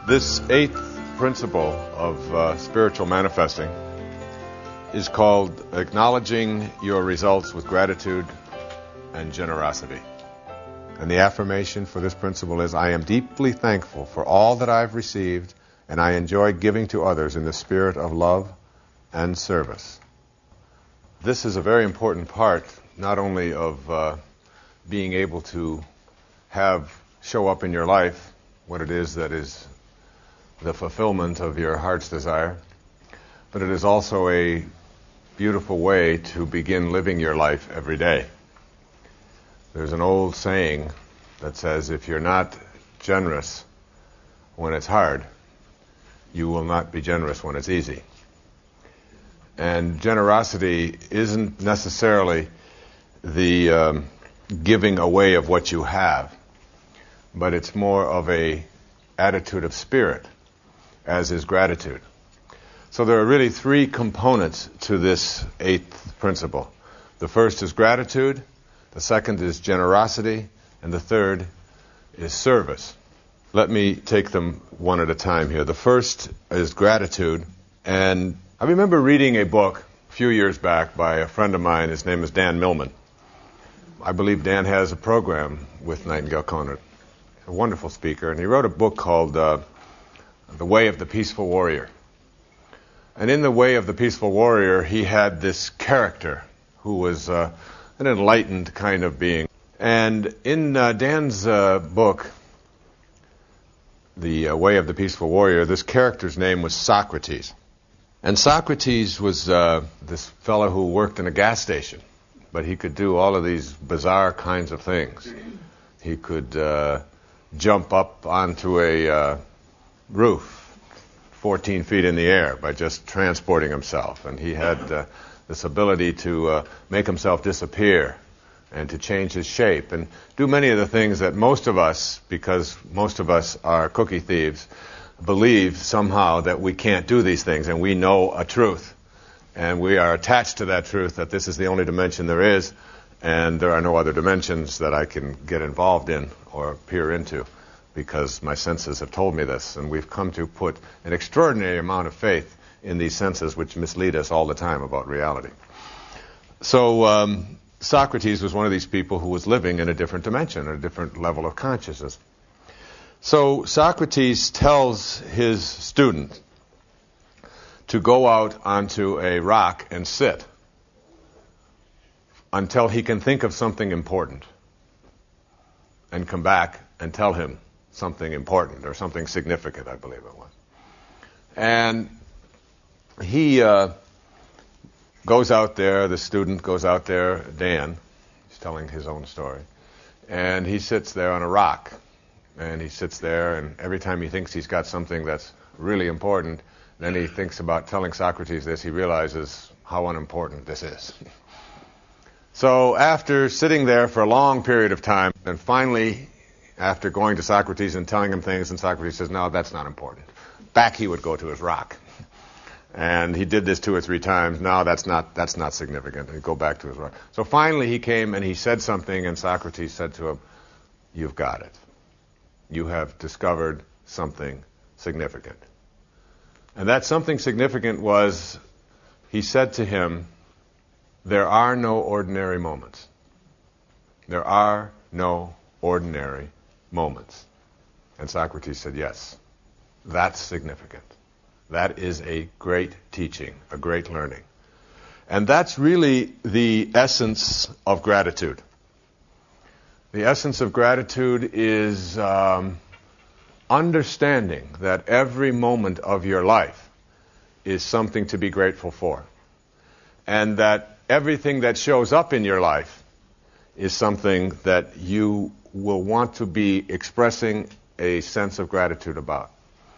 This eighth principle of spiritual manifesting is called acknowledging your results with gratitude and generosity. And the affirmation for this principle is, I am deeply thankful for all that I've received, and I enjoy giving to others in the spirit of love and service. This is a very important part, not only of being able to show up in your life what it is that is the fulfillment of your heart's desire, but it is also a beautiful way to begin living your life every day. There's an old saying that says, if you're not generous when it's hard, you will not be generous when it's easy. And generosity isn't necessarily the giving away of what you have, but it's more of a attitude of spirit, as is gratitude. So there are really three components to this eighth principle. The first is gratitude, the second is generosity, and the third is service. Let me take them one at a time here. The first is gratitude, and I remember reading a book a few years back by a friend of mine. His name is Dan Millman. I believe Dan has a program with Nightingale Conant. He's a wonderful speaker, and he wrote a book called The Way of the Peaceful Warrior. And in The Way of the Peaceful Warrior, he had this character who was an enlightened kind of being. And in Dan's book, The Way of the Peaceful Warrior, this character's name was Socrates. And Socrates was this fellow who worked in a gas station, but he could do all of these bizarre kinds of things. He could jump up onto a roof 14 feet in the air by just transporting himself. And he had this ability to make himself disappear and to change his shape and do many of the things that most of us, because most of us are cookie thieves, believe somehow that we can't do these things, and we know a truth. And we are attached to that truth, that this is the only dimension there is, and there are no other dimensions that I can get involved in or peer into, because my senses have told me this. And we've come to put an extraordinary amount of faith in these senses, which mislead us all the time about reality. So Socrates was one of these people who was living in a different dimension, a different level of consciousness. So Socrates tells his student to go out onto a rock and sit until he can think of something important and come back and tell him something important or something significant, I believe it was. And he goes out there, the student goes out there, Dan, he's telling his own story, and he sits there on a rock. And he sits there, and every time he thinks he's got something that's really important, then he thinks about telling Socrates this, he realizes how unimportant this is. So after sitting there for a long period of time, and finally, after going to Socrates and telling him things, and Socrates says, no, that's not important, back he would go to his rock. And he did this 2 or 3 times. No, that's not significant. He'd go back to his rock. So finally he came and he said something, and Socrates said to him, you've got it. You have discovered something significant. And that something significant was, he said to him, there are no ordinary moments. There are no ordinary moments. And Socrates said, yes, that's significant. That is a great teaching, a great learning. And that's really the essence of gratitude. The essence of gratitude is understanding that every moment of your life is something to be grateful for. And that everything that shows up in your life is something that you will want to be expressing a sense of gratitude about.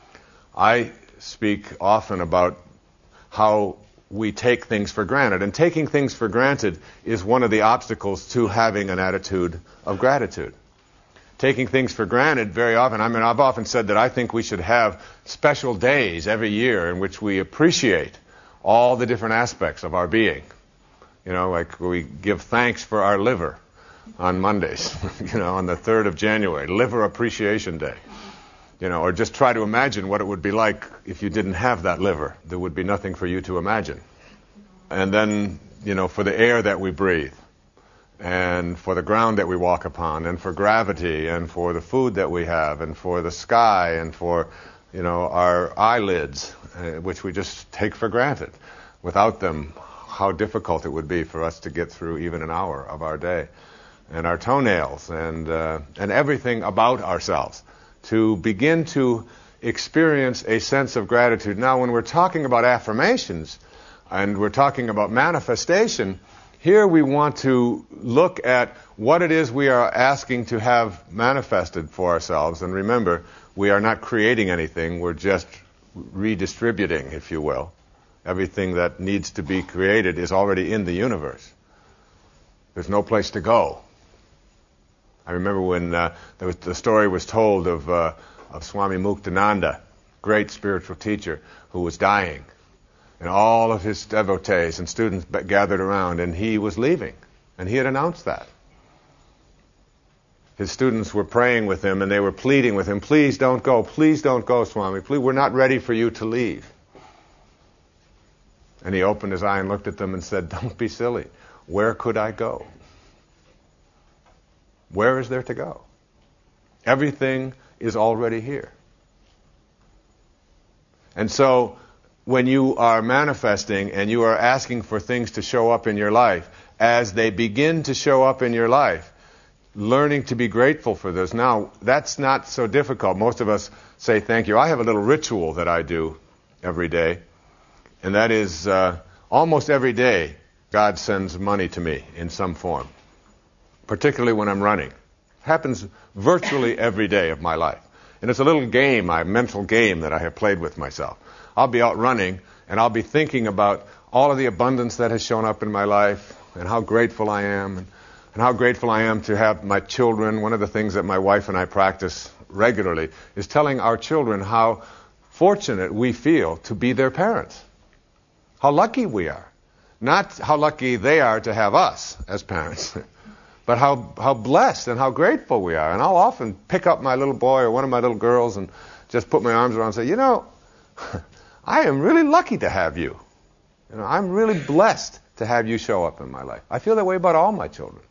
I speak often about how we take things for granted. And taking things for granted is one of the obstacles to having an attitude of gratitude. Taking things for granted very often, I've often said that I think we should have special days every year in which we appreciate all the different aspects of our being. You know, like we give thanks for our liver on Mondays, on the 3rd of January, Liver Appreciation Day. Or just try to imagine what it would be like if you didn't have that liver. There would be nothing for you to imagine. And then, for the air that we breathe, and for the ground that we walk upon, and for gravity, and for the food that we have, and for the sky, and for, our eyelids, which we just take for granted. Without them, how difficult it would be for us to get through even an hour of our day. And our toenails, and everything about ourselves. To begin to experience a sense of gratitude. Now, when we're talking about affirmations, and we're talking about manifestation, here we want to look at what it is we are asking to have manifested for ourselves. And remember, we are not creating anything, we're just redistributing, if you will. Everything that needs to be created is already in the universe. There's no place to go. I remember when the story was told of Swami Muktananda, great spiritual teacher, who was dying. And all of his devotees and students gathered around, and he was leaving. And he had announced that. His students were praying with him, and they were pleading with him, please don't go, Swami. Please, we're not ready for you to leave. And he opened his eye and looked at them and said, don't be silly. Where could I go? Where is there to go? Everything is already here. And so, when you are manifesting and you are asking for things to show up in your life, as they begin to show up in your life, learning to be grateful for this. Now, that's not so difficult. Most of us say thank you. I have a little ritual that I do every day, and that is almost every day God sends money to me in some form, particularly when I'm running. It happens virtually every day of my life. And it's a little game, a mental game that I have played with myself. I'll be out running, and I'll be thinking about all of the abundance that has shown up in my life, and how grateful I am, and how grateful I am to have my children. One of the things that my wife and I practice regularly is telling our children how fortunate we feel to be their parents. How lucky we are. Not how lucky they are to have us as parents, but how blessed and how grateful we are. And I'll often pick up my little boy or one of my little girls and just put my arms around and say, I am really lucky to have you. I'm really blessed to have you show up in my life. I feel that way about all my children.